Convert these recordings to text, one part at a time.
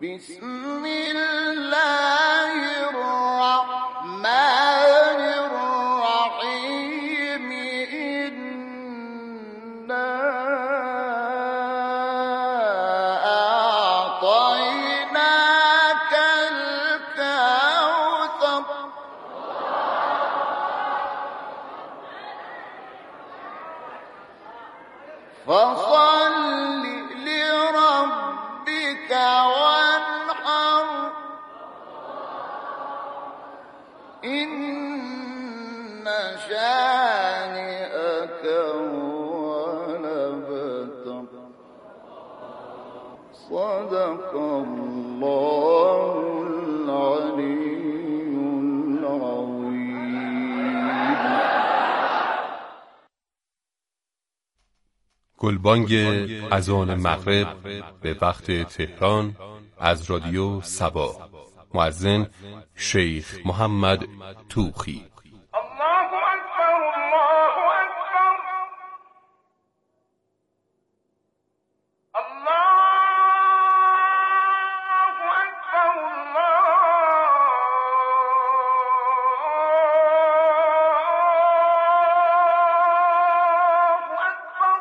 بسم الله الرحمن الرحيم إنا أعطيناك الكوثر فصل لربك وانحر إن شانئك هو الأبتر صدق الله العلي العظيم. گلبانگ اذان مغرب به وقت تهران از رادیو سبا. مؤذن شیخ محمد توخی. الله أكبر الله أكبر الله أكبر الله أكبر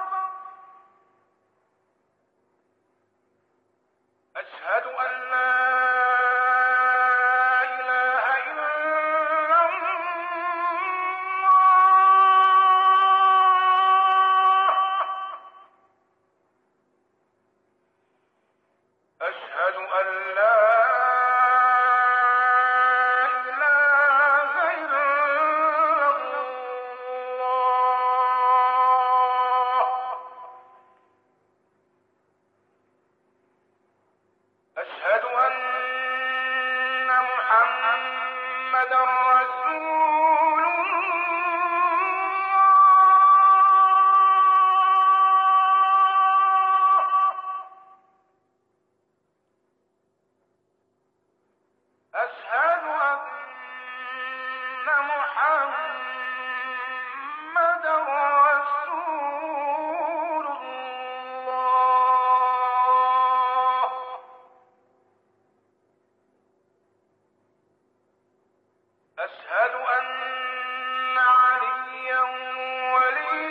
أشهد أن لا إله إلا الله أشهد أن لا إله إلا الله أشهد أن محمدا رسول الله أشهد أن محمدا رسول الله أشهد أن عليا ولي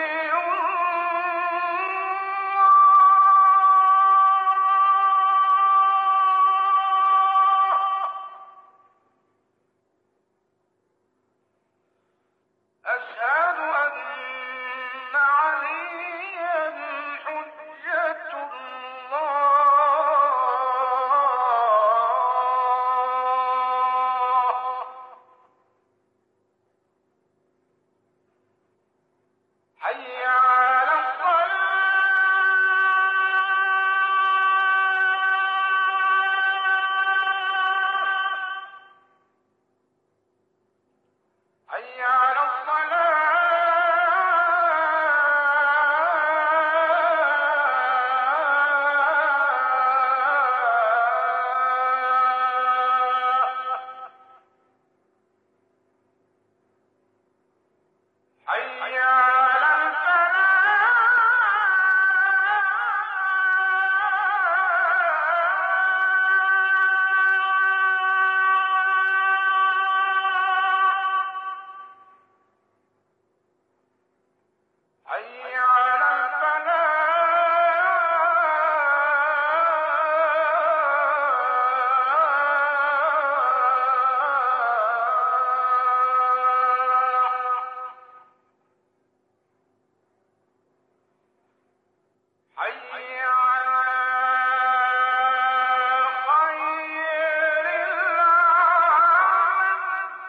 الله أشهد أن عليا حجة الله حي على الصلاة حي على الصلاة حي على الفلاح حي على الفلاح حي على خير العمل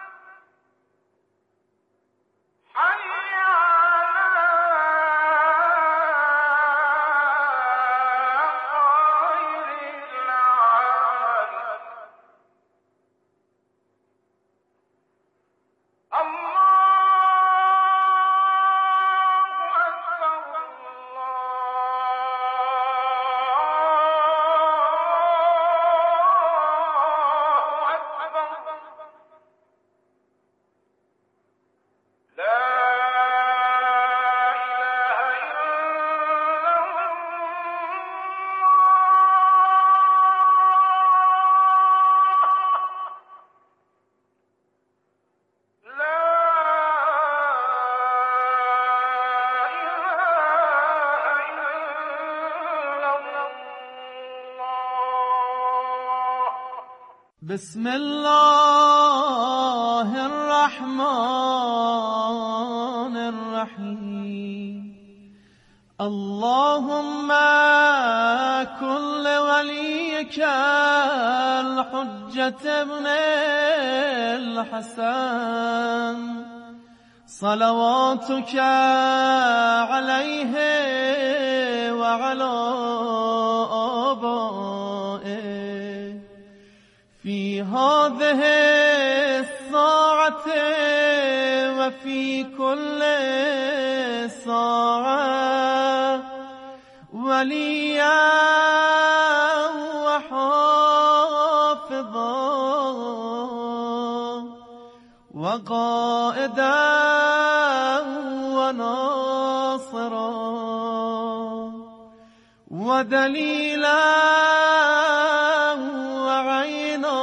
حي على خير العمل الله أكبر الله بسم الله الرحمن الرحیم اللهم كل وليك الحجة ابن الحسن صلواتك عليه وعلى آبائه في هذه الساعة وفي كل ساعة وليا وحافظا وقائدا وناصرا ودليلا وعينا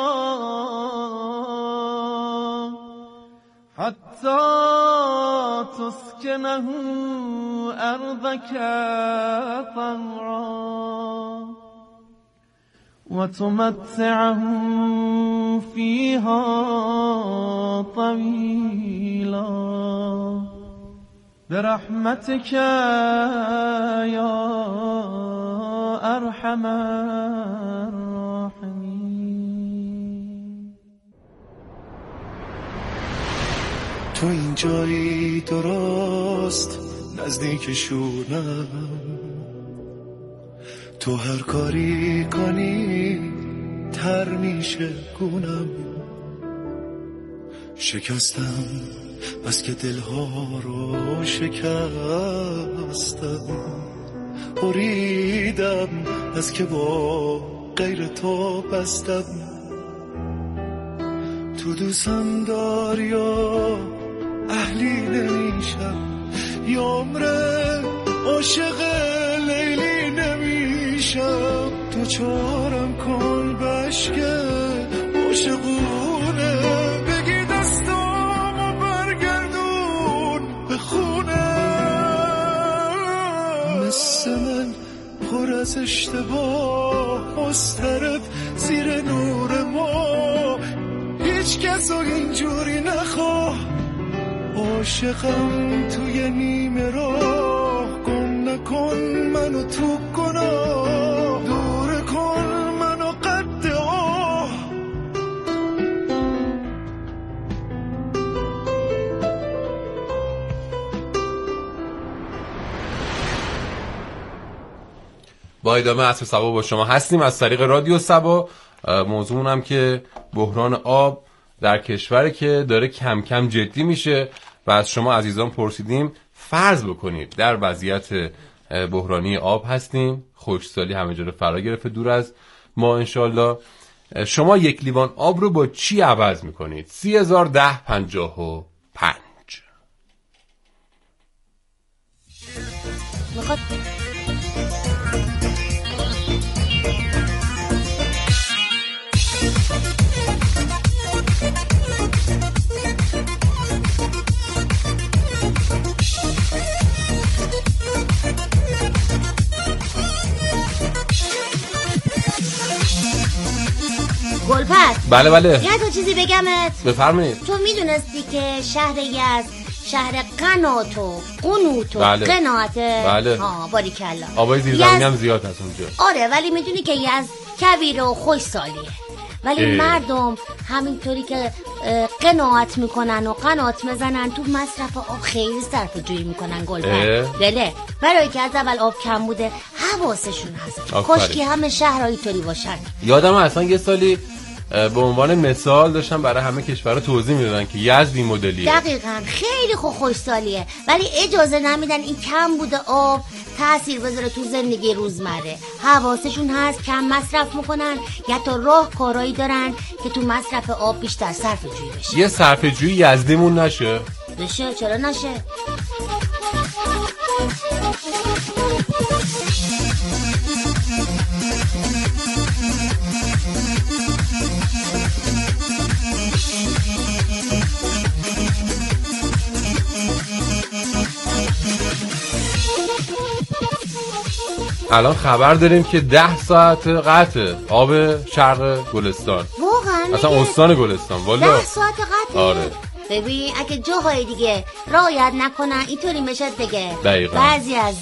حتى تسكنه أرضك طوعا وتمتعه فيها طويلا برحمتك يا أرحم الراحمين. تو این جایی درست نزدیک شونم، تو هر کاری کنی تر میشه گونم، شکستم بس که دلها رو شکستم، بریدم بس که با غیر تو بستم، تو دوستم داری یا اهلی نمیشم، یا عمره عاشق لیلی نمیشم، تو چارم کن بشکه عاشقونه، بگی دستامو برگردون به خونه، مثل من پر از اشتباه مضطرب زیر نور ما، هیچ کس رو اینجوری نخواه، عاشقم توی نیمه راه، گم نکن منو تو گناه، دور کن منو قد آه. با ادامه عصر صبا با شما هستیم از طریق رادیو صبا. موضوعمون هم که بحران آب در کشوری که داره کم کم جدی میشه و از شما عزیزان پرسیدیم فرض بکنید در وضعیت بحرانی آب هستیم، خشکسالی همه جا رو فرا گرفته دور از ما انشالله، شما یک لیوان آب رو با چی عوض میکنید؟ 301055 گلپس. بله یه تو چیزی بگمت. بفرمایید. تو میدونستی که شهر یزد شهر قنات و قنوت و قناعته؟ بله. ها باریکلا. آبای زیرزمینی هم زیاد هست اونجا. آره ولی میدونی که یزد کویر و خوش سالیه، ولی مردم همینطوری که قناعت میکنن و قنات میزنن تو مصرف آب خیلی صرف جویی میکنن گلپس. بله برای که از اول آب کم بوده حواسشون هست، خشکی همه شهرهایی طوری باشن. یادم اصلا یه سالی به عنوان مثال داشتن برای همه کشورها توضیح میدادن که یزد این مدلیه. دقیقاً خیلی خوش سالیه، ولی اجازه نمیدن این کم بوده آب تأثیر بذاره تو زندگی روزمره. حواسشون هست کم مصرف میکنن یا تا راه کارایی دارن که تو مصرف آب بیشتر صرفه جویی بشه. یه صرفه جویی یزدیمون نشه؟ بشه، چرا نشه؟ الان خبر داریم که 10 ساعت قطع آب شرق گلستان. واقعا اصلا استان گلستان والا 10 ساعت قطعه. آره. ببین اگه جاهای دیگه رعایت نکنن اینطوری میشه دیگه. دقیقاً. بعضی از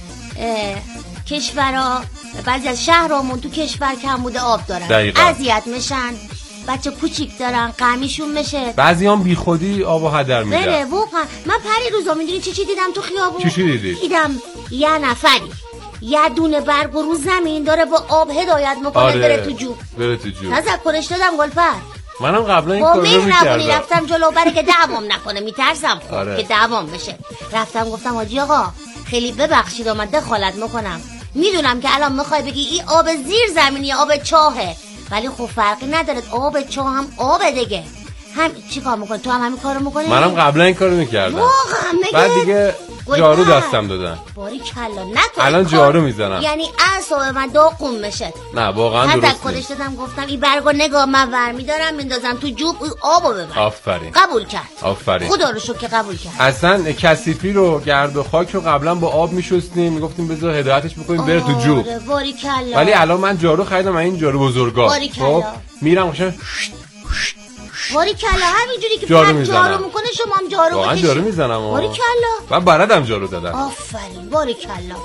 کشورها، بعضی از شهرامون تو کشور کمبود آب دارن، دقیقاً. اذیت میشن، بچه کوچیک دارن، غمیشون میشه، بعضی هم بی خودی آبو هدر بره میدن. من پری روزا میدونی چی دیدم تو خیابون؟ چی دیدی؟ دیدم یه نفری یه دونه برگ رو زمین داره با آب هدایت میکنه. آره. بره تو جو. تذکرش دادم گلپر. منم قبلا این با کارو مهربونی می‌کردم. رفتم جلو برای که دعوام نکنه، میترسم خب آره. که دعوام بشه. رفتم گفتم حاجی آقا خیلی ببخشید من دخالت میکنم، میدونم که الان میخوای بگی این آب زیر زمینی آب چاهه، ولی خب فرقی نداره، آب چاه هم آب دیگه. هم چی کار میکنی؟ تو هم همین کارو میکنی؟ منم قبلا این کارو میکردم. واقعا میگه؟ بعد دیگه جارو دستم دادن. باری کلا نکن. الان جارو میزنم. یعنی اعصاب من داغون میشه. نه واقعا درست تذکرش نیست. دادم گفتم این برگو نگاه من ور میدارم میندازم تو جوب آبو ببر. آفرین. قبول کرد. آفرین. خدا رو شکر که قبول کرد. اصلا کثیفی رو گرد و خاک رو قبلا با آب میشستیم، میگفتیم بذار هدایتش بکنیم بره تو جوب. آره باری کلا. ولی الان من جارو خریدم، این جارو بزرگا. باری کلا. میرم قشنگ باری کلا همینجوری که جارو فرد میزنم. جارو میکنه شما هم جارو واقعا بکشید. جارو میزنم. باری کلا. و بردم جارو دادم. آفرین باری کلا.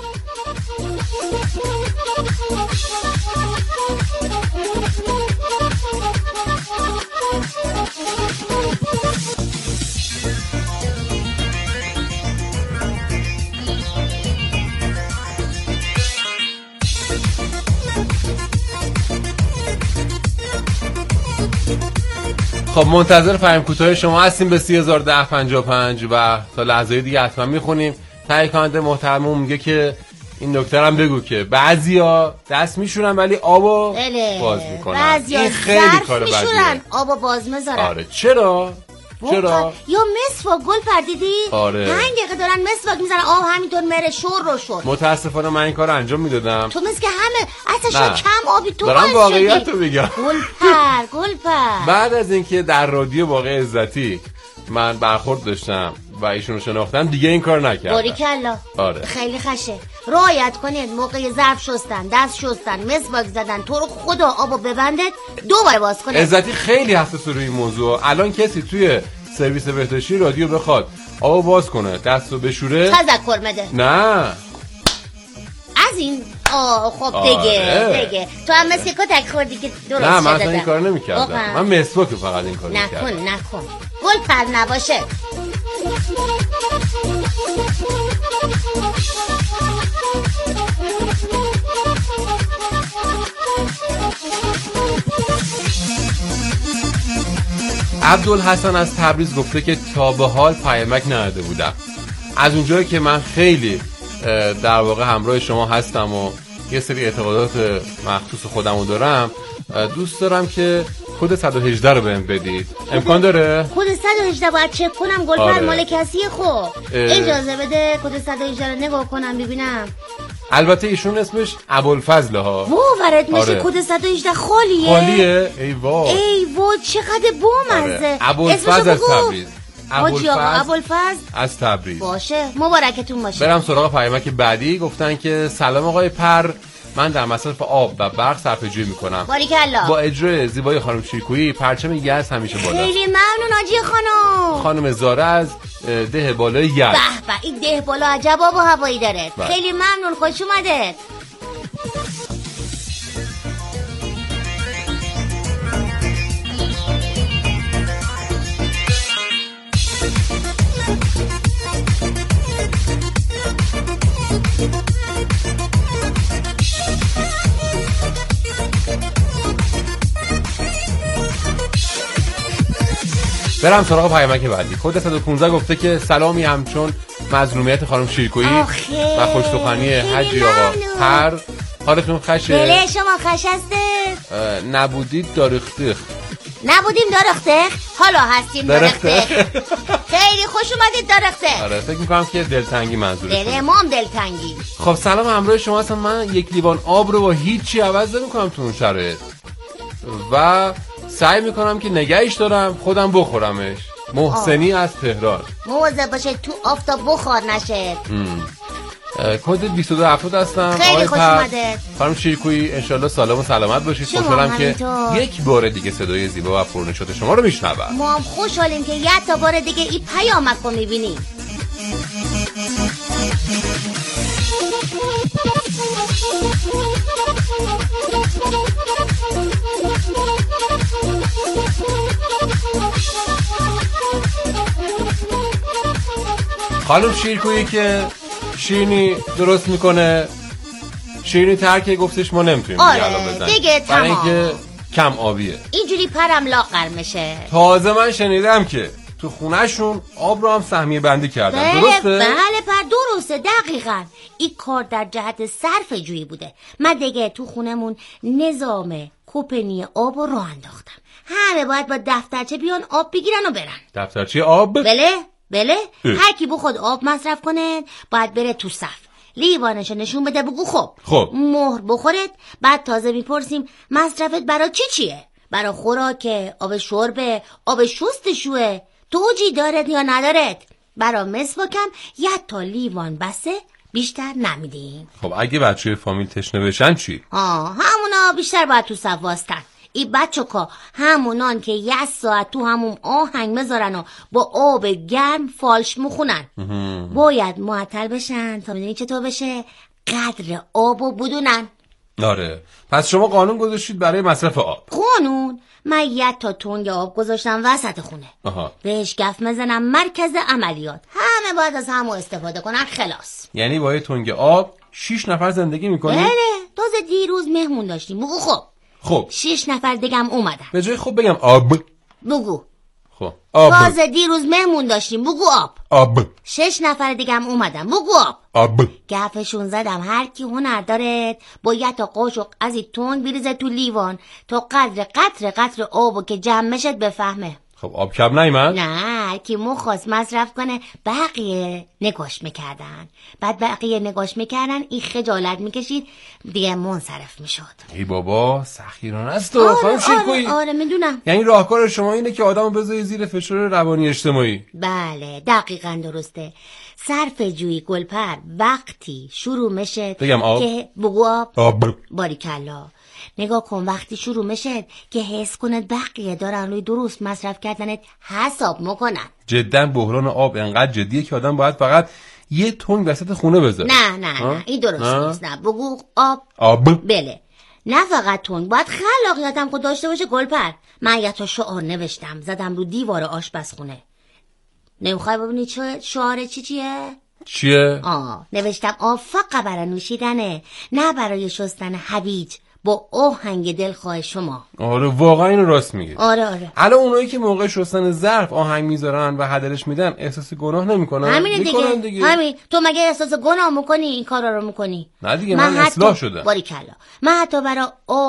خب منتظر فهم کوتاه شما هستیم به 301055 و تا لحظه دیگه حتما میخونیم. تهیه کننده محترمون میگه که این نکته هم بگو که بعضیا دست میشورن ولی آبو باز میکنن. بعضیا این خیلی کار بدیه. میشورن آبو باز میذارن. آره چرا؟ چرا؟ یا مسواک گل پردیدی؟ آره. 5 دقیقه دارن مسواک میزنن آب همینطور میره شور رو شور. متاسفانه من این کار انجام میدادم. تو مثل که همه اصلا نه. کم آبی تو دارم واقعیت رو میگم. گل پر. بعد از اینکه در رادیو واقع عزتی من برخورد داشتم و ایشونو شناختم دیگه این کار نکردم. باریکلا. آره. خیلی خشه. رعایت کنید موقع ظرف شستن، دست شستن، مسواک زدن، تو رو خدا آبو ببندید دوباره باز کنید. عزتی خیلی حساس روی این موضوع. الان کسی توی سرویس بهداشتی رادیو بخواد آبو باز کنه دستو بشوره تذکر مده. نه. از این خب آره. دیگه تو هم مثل کتک خوردی که درست نه من شده اصلا این کار نمی‌کردم. من مسواک فقط این کار می‌کردم. نکن گل پر نباشه. عبدالحسن از تبریز گفته که تا به حال پیامک نداده بودم. از اونجایی که من خیلی در واقع همراه شما هستم و یه سری اعتقادات مخصوص خودمو دارم، دوست دارم که کد 118 رو بهم بدید. امکان داره؟ کد 118 باید چک کنم گل پر آره. مال کسیه. خب اجازه بده کد 118 رو نگاه کنم ببینم. البته ایشون اسمش ابوالفضل ها. باورت میشه آره. کد 118 خالیه؟ خالیه؟ ای وای چقدر بامزه. آره. ابوالفضل از تبریز. ابوالفضل از تبریز. باشه مبارکتون باشه. برم سراغ پیامک بعدی. گفتن که سلام آقای پر، من در مصرف آب و برق صرفه‌جویی میکنم. باریکلا. با اجرای زیبای خانم شیرکویی پرچم یز همیشه بالا. خیلی ممنون آجی خانم. خانم زاره از ده بالای یز. به این ده بالا عجب آب و هوایی داره. بله. خیلی ممنون، خوش اومده. برم سراغ پیامک بعدی. کد 115 گفته که سلامی همچون مظلومیت خانم شیرکویی و خوش‌سخنی حجی آقا پر، حالتون خشه؟ بله شما خش هسته؟ نبودید دارختخ. نبودیم دارخته، حالا هستیم دارخته. خیلی خوش اومدید دارخته. آره فکر میکنم که دلتنگی منظورشه. دل ما هم دلتنگی. خب سلام، همراه شما هستم. من یک لیوان آب رو با هیچی عوض نمی‌کنم تو اون شرایط و سعی میکنم که نگهش دارم خودم بخورمش. محسنی از تهران. مواظب باشه تو آفتاب بخار نشه. کد 2270 هستم. خیلی آقای خوش پر، اومدید. خانم شیرکویی انشالله سالم و سلامت باشید. شما خوشحالم که همینطور. یک بار دیگه صدای زیبا و پرنشاط شما رو میشنوم. ما هم خوشحالیم که یه تا بار دیگه این پیامک رو میبینیم. خانم شیرکویی که شیرینی درست میکنه، شیرینی ترکه گفتش ما نمیتونیم آره، الان بزنیم دیگه برای تمام. اینکه کم آبیه. اینجوری پرم لاغر میشه. تازه من شنیدم که تو خونهشون آب رو هم سهمیه بندی کردن. درسته؟ بله پر درسته دقیقاً. این کار در جهت صرف جویی بوده. من دیگه تو خونمون نظام کپنی آب رو راه انداختم. همه باید با دفترچه بیان آب بگیرن و برن. دفترچه آب؟ بله اه. هر کی بخواد آب مصرف کنه باید بره تو صف، لیوانشو نشون بده بگو خب مهر بخورد، بعد تازه میپرسیم مصرفت برا چیه؟ برا خوراکه، آب شربه، آب شستشوه، توجی دارد یا ندارد؟ برا مسواکم یه تا لیوان بسه، بیشتر نمیدیم. خب اگه بچه فامیل تشنه بشن چی؟ همونا بیشتر باید تو صف واستن. این بچه که همونان که 1 ساعت تو همون آهنگ میذارن و با آب گرم فالش میخونن باید معطل بشن تا میدونی چطور بشه قدر آبو بدونن. آره، پس شما قانون گذاشتید برای مصرف آب. قانون؟ من 1 تا تنگ آب گذاشتم وسط خونه. بهش گف میزنم مرکز عملیات، همه باید از همو استفاده کنن خلاص. یعنی با یه تنگ آب 6 نفر زندگی میکنید؟ بله، تازه دیروز مهمون داشتیم. بگو خب 6 نفر دیگم اومدن. به جای خب بگم آب بگو خب آب. تازه دیروز مهمون داشتیم. بگو آب. 6 نفر دیگم اومدن. بگو آب. گفشون زدم هر کی هنر داره با 1 تا قاشق از این تنگ بریزه تو لیوان تا قطر آبو که جمع مشد بفهمه. خب آب کم نیمد؟ نه، هر کی مخواست مصرف کنه بقیه نگاش میکردن. بعد بقیه نگاش میکردن، این خجالت میکشید دیگه منصرف میشد. ای بابا سخیرانه است تو خانم شیرکویی. آره میدونم. یعنی راهکار شما اینه که آدمو بذاری زیر فشار روانی اجتماعی. بله دقیقاً درسته. صرف جویی گلپر وقتی شروع میشه بگم آب که بگو آب. باریکلا. نگاه کن وقتی شروع میشه که حس کنه بقیه دارن روی درست مصرف کردنت حساب میکنن. جدا بحران آب انقدر جدیه که آدم باید فقط یه تنگ وسط خونه بذاره. نه این درست نیست. نه بگو آب. بله، نه فقط تنگ، باید خلاقیتم خود داشته باشه گلپر. من 1 تا شعار نوشتم زدم رو دیوار آشپزخونه. نمیخوای ببینی چه شعار چیه؟ نوشتم آب فقط برای نوشیدنه، نه برای شستن هویج با آهنگ دلخواه شما. آره واقعا اینو راست میگه. آره الان اونایی که موقع شستن ظرف آهنگ میذارن و هدرش میدن احساس گناه نمیکنن؟ همین دیگه. همین تو مگه احساس گناه میکنی این کارا رو میکنی؟ نه دیگه من اصلاح شدم. باریکلا. من حتی برای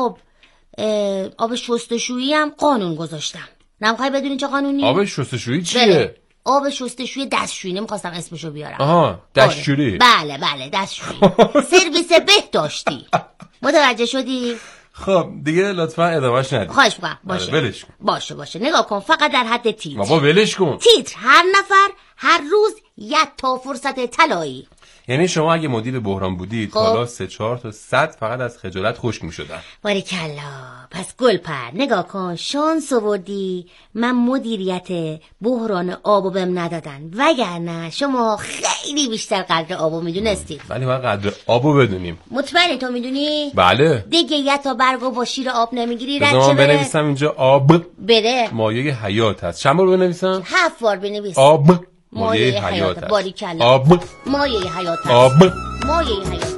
آب شستشویی هم قانون گذاشتم. نمیخوای بدونی چه قانونی؟ آب شستشویی چیه؟ بله. آب شستشویی دستشویی، نمیخواستم اسمشو بیارم. دستشویی. بله دستشویی. سرویس به داشتی. متوجه شدی؟ خب دیگه لطفا ادامهش ندید. خواهش می‌کنم. باشه. ولش کن. باشه. نگاه کن فقط در حد تیتر. بابا ولش کن. تیتر هر نفر هر روز 1 تا فرصت طلایی. یعنی شما اگه مدیر بحران بودید حالا 3-4 تا 100 فقط از خجالت خشک می‌شدن. باریکلا. پس گلپر نگاه کن شانس آوردی من مدیریت بحران آبو بهم ندادن، وگرنه شما خیلی بیشتر قدر آبو میدونستید. ولی ما قدر آبو بدونیم. مطمئنی تو میدونی؟ بله. دیگه 1 تا برگو با شیر آب نمیگیری. رد چه بنویسم اینجا آب بره مایه حیات هست. چند بار بنویسم؟ 7 بار بنویس. آب مایه حیات هست. باریکلا. آب مایه حیات هست. آب مایه حیات.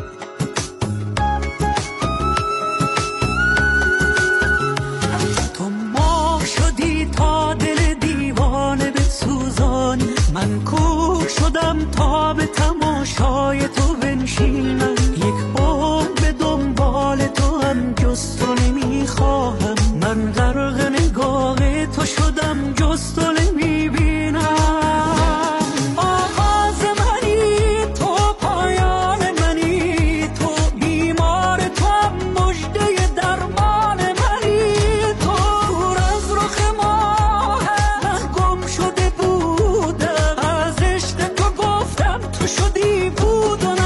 تو ماه شدی تا دل دیوانه بسوزانی، من کوک شدم تا به تماشای تو بنشینم. 1 عمر به دنبال تو هم جز تو نمیخواهم، من غرق نگاه تو شدم جز تو نمیبینم. آغاز منی تو، پایان منی تو، بیمار تو هم مژده درمان منی تو. دور از رخ ماه من گم شده بودم، از عشق تو گفتم تو شدی بود و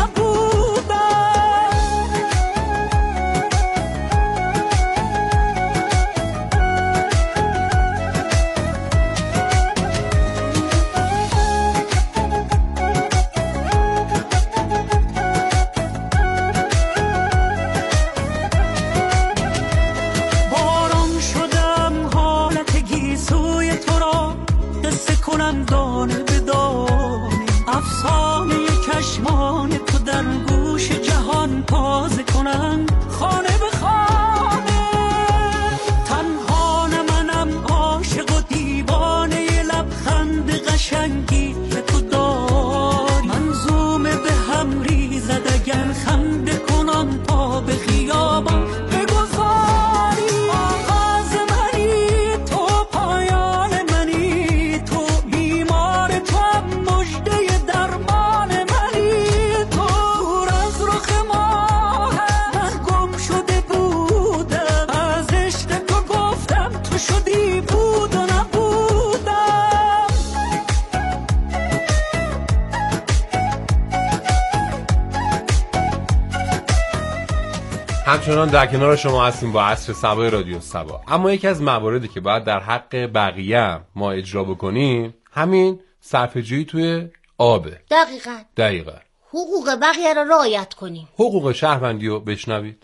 همچنان در کنار شما هستیم با عصر صبا رادیو صبا. اما یکی از مواردی که باید در حق بقیه ما اجرا بکنیم همین صرفه‌جویی توی آبه. دقیقاً. حقوق بقیه رو رعایت کنیم. حقوق شهروندی رو بشنوید.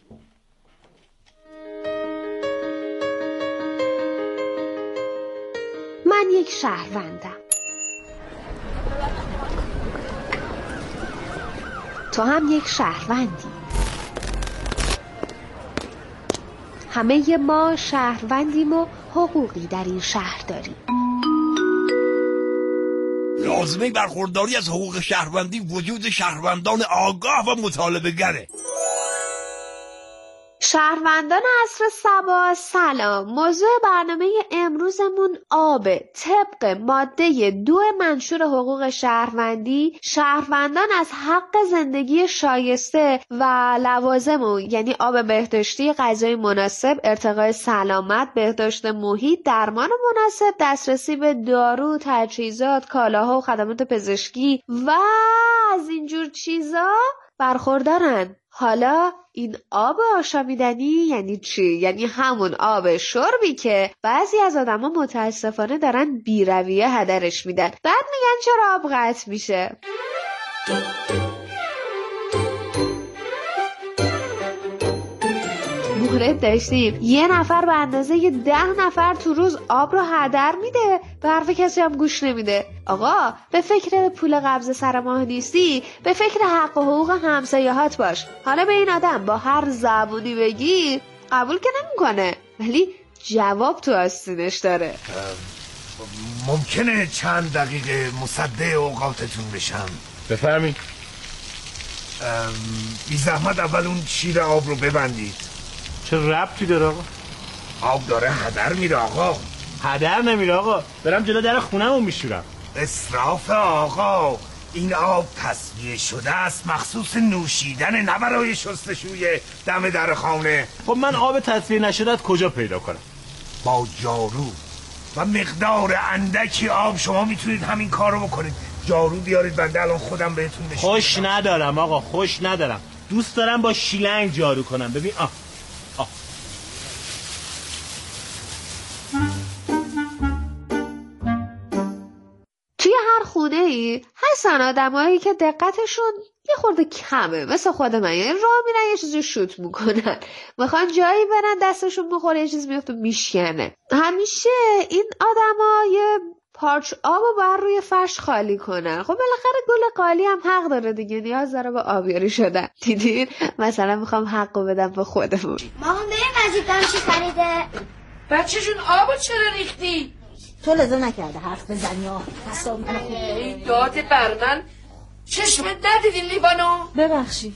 من یک شهروندم. تو هم یک شهروندی. همه ما شهروندیم و حقوقی در این شهر داریم. لازمه برخورداری از حقوق شهروندی وجود شهروندان آگاه و مطالبه‌گره. شهروندان عصر صبا سلام. موضوع برنامه امروزمون آبه. طبق ماده 2 منشور حقوق شهروندی، شهروندان از حق زندگی شایسته و لوازم یعنی آب بهداشتی، غذای مناسب، ارتقای سلامت، بهداشت محیط، درمان مناسب، دسترسی به دارو، تجهیزات، کالاها و خدمات پزشکی و از اینجور چیزا برخوردارن. حالا این آب آشامیدنی یعنی چی؟ یعنی همون آب شربی که بعضی از آدما متاسفانه دارن بی‌رویه هدرش میدن. بعد میگن چرا آب قطع میشه؟ مورد داشتیم یه نفر به اندازه 10 نفر تو روز آب رو هدر میده، به حرف کسی هم گوش نمیده. آقا به فکر پول قبض سر ماه نیستی، به فکر حق و حقوق همسایه‌هات باش. حالا به این آدم با هر زبونی بگی قبول که نمیکنه، ولی جواب تو آستینش داره. ممکنه چند دقیقه مصدع اوقاتتون بشم؟ بفرمایید. بی زحمت اول اون شیر آب رو ببندید. چه ربطی داره آقا؟ آب داره هدر میره آقا. هدر نمیره آقا، برم جلو در خونه‌مو میشورم. اسراف آقا. این آب تصفیه شده است، مخصوص نوشیدن، نه برای شستشوی دم در خانه. خب من آب تصفیه نشده از کجا پیدا کنم؟ با جارو و مقدار اندکی آب شما میتونید همین کار رو بکنید. جارو بیارید بنده الان خودم بهتون نشون خوش ندارم آقا، خوش ندارم. دوست دارم با شیلنگ جارو کنم. ببین توی هر خونه ای هستن آدمایی که دقتشون یه خورده کمه، مثل خود من. یعنی راه میرن یه چیزی شوت میکنن، میخوان جایی برن دستشون بخوره یه چیز میفته میشکنه. همیشه این آدما یه پارچ آب رو باید روی فرش خالی کنن. خب بالاخره گل قالی هم حق داره دیگه، نیاز داره به آبیاری شدن. دیدین؟ مثلا میخوام حقو بدم به خودمون. مامان بریم عزیزم چی خریده؟ بچه جون آبو چرا ریختی؟ تو لازم نکرده حرف بزنی حساب من خوب. ای داد بر من، چشمت ندیدی لیوانو؟ ببخشی.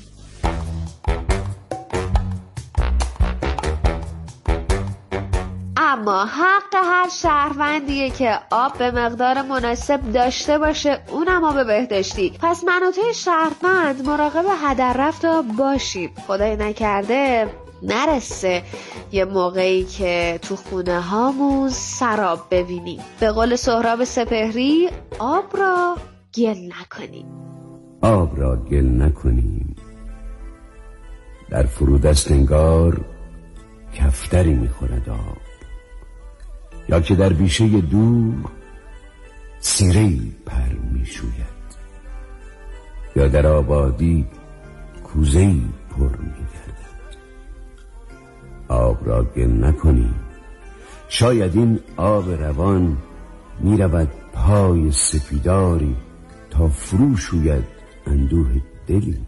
اما حق هر شهروندیه که آب به مقدار مناسب داشته باشه، اونم آب بهداشتی. پس من و توی شهروند مراقب هدر رفت باشیم. خدای نکرده نرسه یه موقعی که تو خونه هامون سراب ببینیم. به قول سهراب سپهری آب را گل نکنیم. آب را گل نکنیم. در فرودست انگار کفتری میخورد آب، یا که در بیشه دور سیره‌ای پر میشوید، یا در آبادی کوزه‌ای پر میگردد. آب را گل نکنیم. شاید این آب روان میرود پای سپیداری تا فرو شوید اندوه دلی.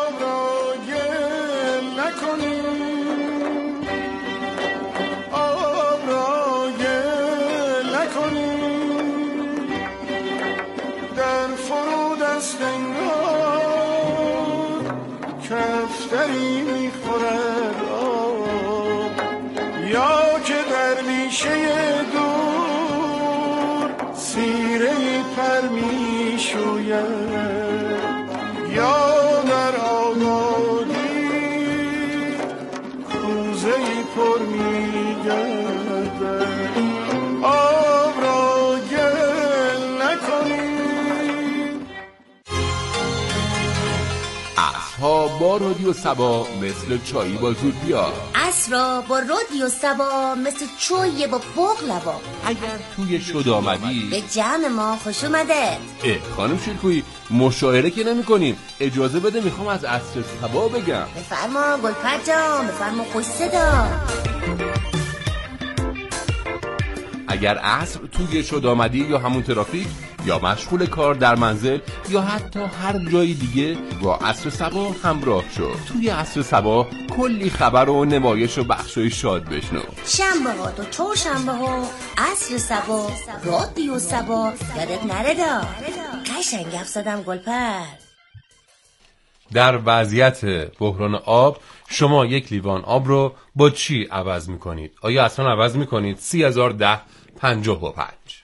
کفتری میخورد آب، یا که در بیشه دور سیره پر میشوید، یا در آبادی کوزه‌ای پر میگردد. آب را گل نکنید. عصرها با رادیو سبا مثل چایی با زودبیا. عصرها با رادیو سبا مثل چای با بقلوا. اگر توی شد آمدی به جمع ما خوش اومده. خانم شیرکویی مشاعره که نمی کنیم، اجازه بده میخوام از عصر سبا بگم. بفرما گلپر جان، بفرما خوش صدا. اگر عصر توی شد آمدی یا همون ترافیک یا مشغول کار در منزل یا حتی هر جای دیگه، با عصر سبا همراه شو. توی عصر سبا کلی خبر و نمایش و بخشای شاد بشنو. شنبه ها تا چهارشنبه ها عصر سبا رادیو سبا، یادت نره دا. قشنگ گپ زدم گلپر. در وضعیت بحران آب شما یک لیوان آب رو با چی عوض میکنید؟ آیا اصلا عوض میکنید؟ 301055.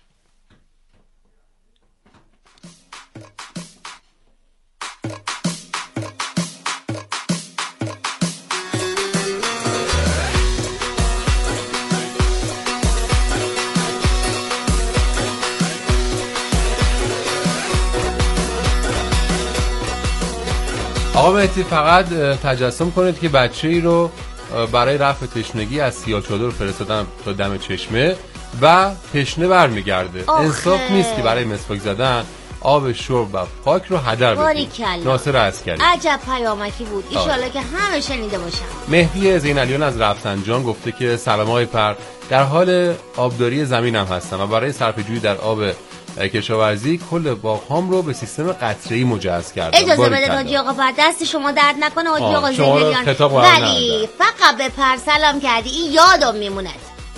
آقا مهدی فقط تجسم کنید که بچه‌ای رو برای رفع تشنگی از سیاه چادر فرستادن تا دم چشمه و تشنه برمیگرده. انصاف نیست که برای مسواک زدن آب شرب و پاک رو هدر بدید. ناصر عسکری. عجب پیامکی بود. ایشالله که همه شنیده باشن. مهدی زینالیان از رفسنجان گفته که سلام های پر، در حال آبداری زمینم هستم و برای صرفه‌جویی در آب کشاورزی کل باغ‌هام رو به سیستم قطره‌ای مجهز کردم. اجازه بده حاجی آقا پر، دست شما درد نکنه حاجی آقا زینالیان، ولی فقط به پر سلام کردی، این یادم میمونه.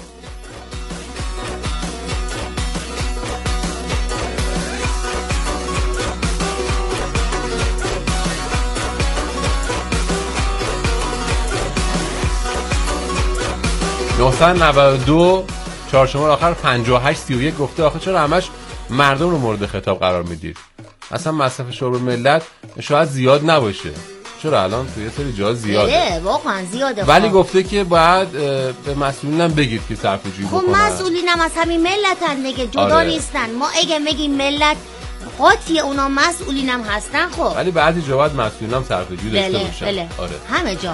$992 چهارشنبه آخر 5831 گفته آخه چرا همش مردم رو مورد خطاب قرار میدید؟ اصلا مصرف شرب ملت شاید زیاد نباشه، چرا الان توی یه سری جا زیاده، واقعا زیاده، ولی گفته که باید به مسئولینم بگید که صرفه‌جویی بکنن. خب مسئولینم از همین ملتن دیگه، جدا نیستن. ما اگه بگیم ملت قاطی اونا مسئولینم هستن، خب ولی بعضی جا باید مسئولینم صرفه‌جویی داشته باشن. آره. همه جا.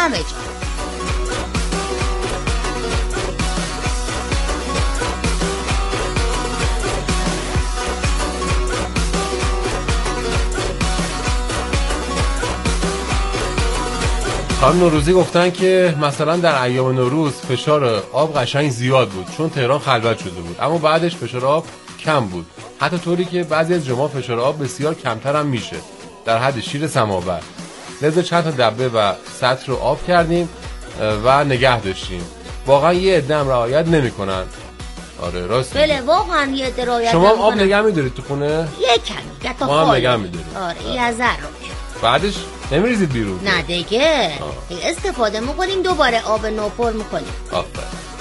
خانم نوروزی گفتن که مثلا در ایام نوروز فشار آب قشنگ زیاد بود چون تهران خلوت شده بود، اما بعدش فشار آب کم بود، حتی طوری که بعضی از جمعه فشار آب بسیار کمتر هم میشه، در حد شیر سماور. لذا چند تا دبه و سطل رو آب کردیم و نگه داشتیم. واقعا یه عده هم رعایت نمیکنن. آره راست. بله واقعا یه عده رعایت نمیکنن. شما آب نگه میدارید تو خونه؟ یه کمی، تا ما هم نگه میداریم. آره یه ذره. بعدش نمیریزید بیرون؟ نه دیگه استفاده میکنیم، دوباره آب نو پر میکنیم. آفرین.